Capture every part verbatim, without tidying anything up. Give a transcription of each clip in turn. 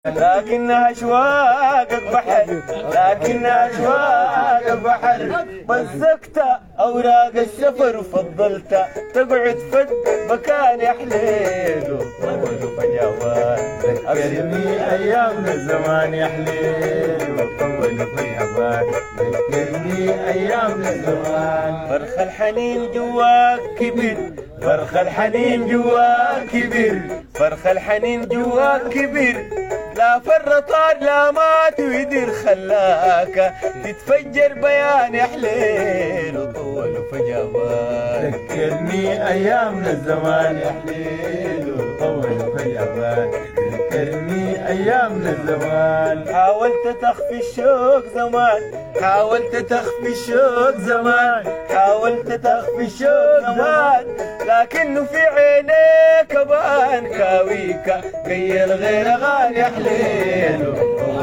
لكنها أشواقك بحر، لكنها أشواقك بحر. مزقت أوراق السفر وفضلت تقعد فد مكان يا حليل وطول فجوات. ذكرني أيام الزمان يا حليل وطول فجوات. ذكرني أيام الزمان. فرخ الحنين جواك كبر، فرخ الحنين جواك كبر، فرخ الحنين جواك كبر. لا فر طار لا مات ويدير خلاك تتفجر بيان يا حليل وطول فجوات. ذكرني أيام الزمان يا حليل وطول فجوات. ذكرني أيام الزمان. حاولت تخفي الشوق زمان، حاولت تخفي الشوق زمان، حاولت تخفي الشوق زمان. لكنه في عينيك بان كاويك كي الغير غان يا حليل.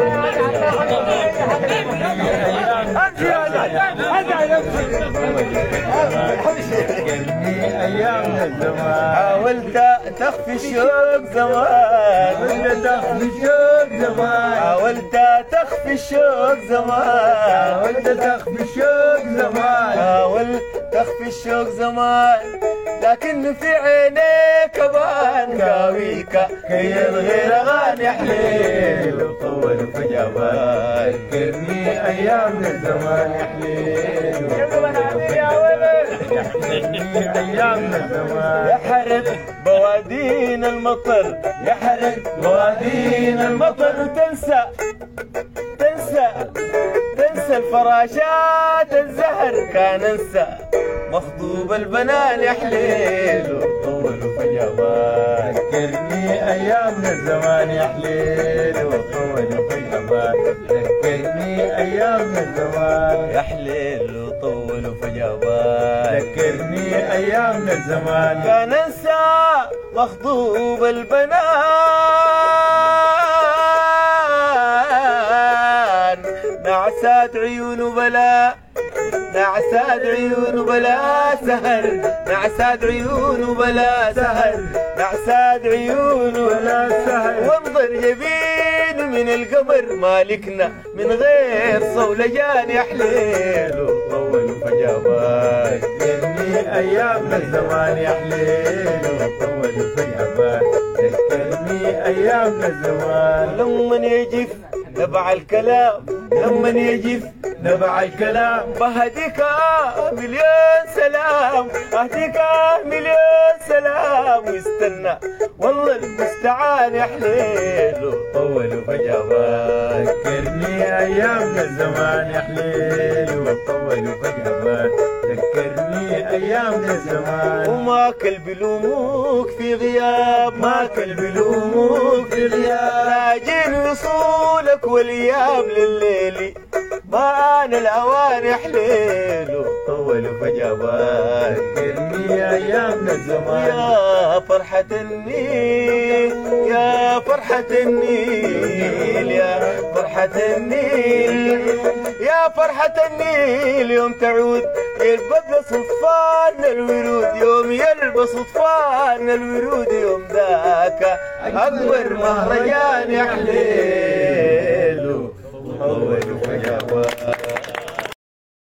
ذكرني أيام الزمان. حاولت تخفي الشوق زمان، حاولت تخفي الشوق زمان. حاولت تخفي الشوق زمان، حاولت تخفي الشوق زمان. حاولت تخفي الشوق زمان. لكن في عينيك بان كاويك كي الغير غان يا حليل وطول فجوات. ذكرني أيام الزمان يا حليل. ذكرني أيام الزمان. يحرق بوادين المطر، يحرق بوادين المطر. وتنسى تنسى تنسى الفراشات الزهر. كان انسى مخطوب البنان يا حليل وطول فجوات. ذكرني أيام الزمان يا حليل وطول فجوات. ذكرني أيام الزمان يا حليل وطول فجوات. ذكرني أيام الزمان. كان انسى مخطوب البنان. نعسات عيون بلا، نعسات عيون بلا سهر، نعسات عيون بلا سهر، نعسات عيون بلا سهر. وانظر جبين من القمر مالكنا من غير صولجان يا حليل وطول فجوات. ذكرني أيام الزمان يا حليل وطول فجوات. ذكرني أيام الزمان. لمن يجف نبع الكلام، لمن يجف نبع الكلام. بهديك مليون سلام، اهديك مليون سلام. واستنى والله المستعان يا حليل وطول فجوات. ذكرني أيام الزمان يا حليل وطول فجوات. ذكرني أيام الزمان. وما كل بلوموك في غياب، ما كل بلوموك في غياب. راجين وصولك والايام لليلي ما أنا الأوان يا حليل وطول فجوات. ذكرني أيام الزمان. يا فرحة النيل، يا فرحة النيل، يا فرحة النيل، يا فرحة النيل. يوم تعود يلبس صفان الورود، يوم يلبس صفان الورود. يوم ذاك أكبر مهرجان يا حليل وطول فجوات.